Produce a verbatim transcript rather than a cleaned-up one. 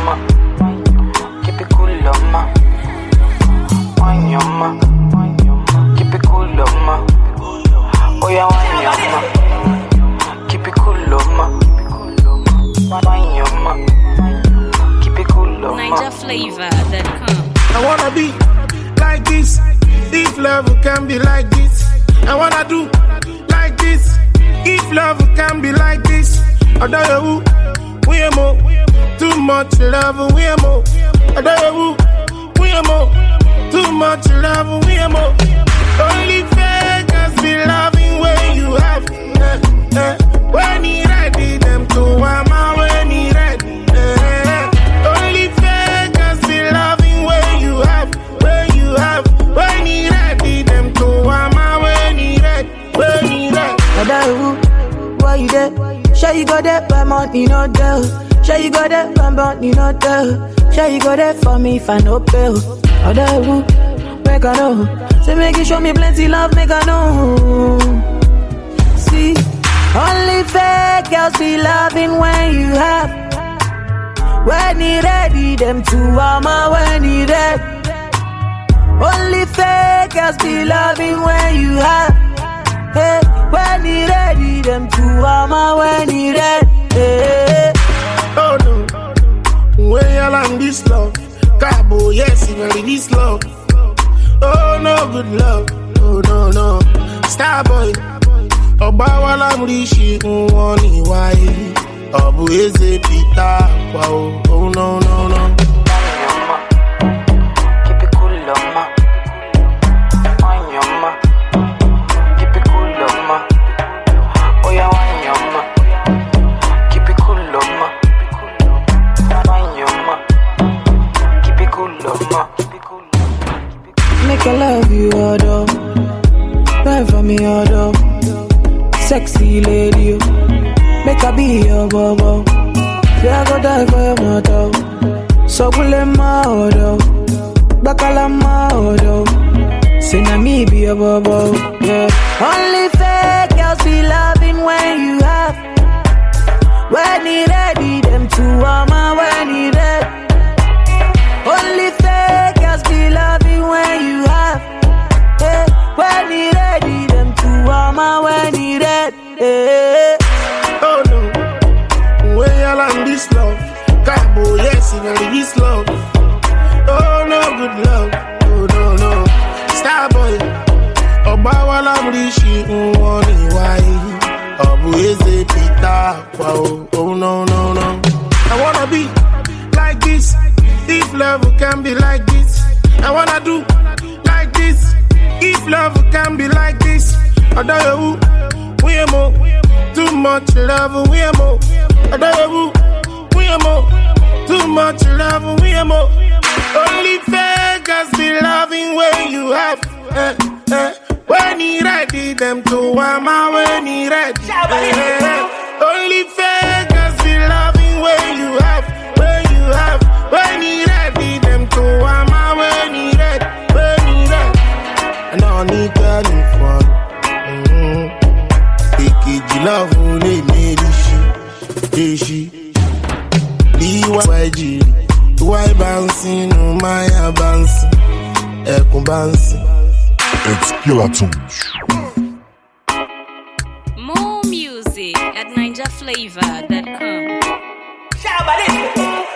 Keep it cool, ma. Wine your ma. Keep it cool, ma. Oh yeah, wine your ma. Keep it cool, ma. Wine your ma. Keep it cool, ma. Niger Flavor dot com. I wanna be like this. If love can be like this, I wanna do like this. If love can be like this, I don't know who we are more. Too much love, we are more. I don't know who we are more. Too much love, we are more. Only fakers be loving when you have. Eh, eh. When he ready, them to mama when he ready. Eh. Only fakers be loving when you have. When you have. When he ready, them to mama when he ready. When he ready. I don't know who, why you there? Sure you got that by money, no tell. Sure you got that by money, no tell. Sure you got that for me if I no pay. I don't know who, make I know. Say make you show me plenty love, make I know. See, only fake girls be loving when you have. When he ready, them two mama when he ready. Only fake girls be loving when you have. Hey, when he ready, them two mama when he ready. Hey. Oh no, when you land this love, Cabo, yes, you very this love. Oh no, good love. Oh no, no, Starboy. Obawala mrishi unwani wai. Obu eze pita. Wow. Oh no, no, no. Keep it cool, ma. Wine your ma. Keep it cool, ma. Oh yeah, wine your ma. Keep it cool, ma. Wine your ma. Keep it cool, ma. Make I love you, although. Burn for me, although. Sexy lady, make I be your bobo. Yeah, I go die for your motto. So pull in my auto. Bakala my auto. Say na me be your bobo. Yeah. Only fake girls be loving when you have. When he ready, them two mama when he ready. Only fake girls be loving when you have. Hey, when he ready, them two mama when he ready. Hey. Oh no, when you land this love, Cabo, yes, you very this love. Oh no, good love. Oh no, no, Starboy. Obawala mrishi unwani wai. Obu eze pita. Wow. Oh no, no, no. I wanna be like this. If love can be like this, I wanna do like this. If love can be like this, I don't know who we are more. Too much love, we are more. I don't know who we are more. Too much love, we are more. Only fakers be loving when you have. Eh, eh. When he ready, them to mama when he ready. Eh, eh. Only fakers be loving when you have. When you have. When he ready, them to mama when he ready. When he ready. And I need turning fun. Ikiji love only made she, she. B Y G, why bouncing on my bouncing, Ekun bouncing. It's Killer Tunes. More music at Niger Flavor dot com.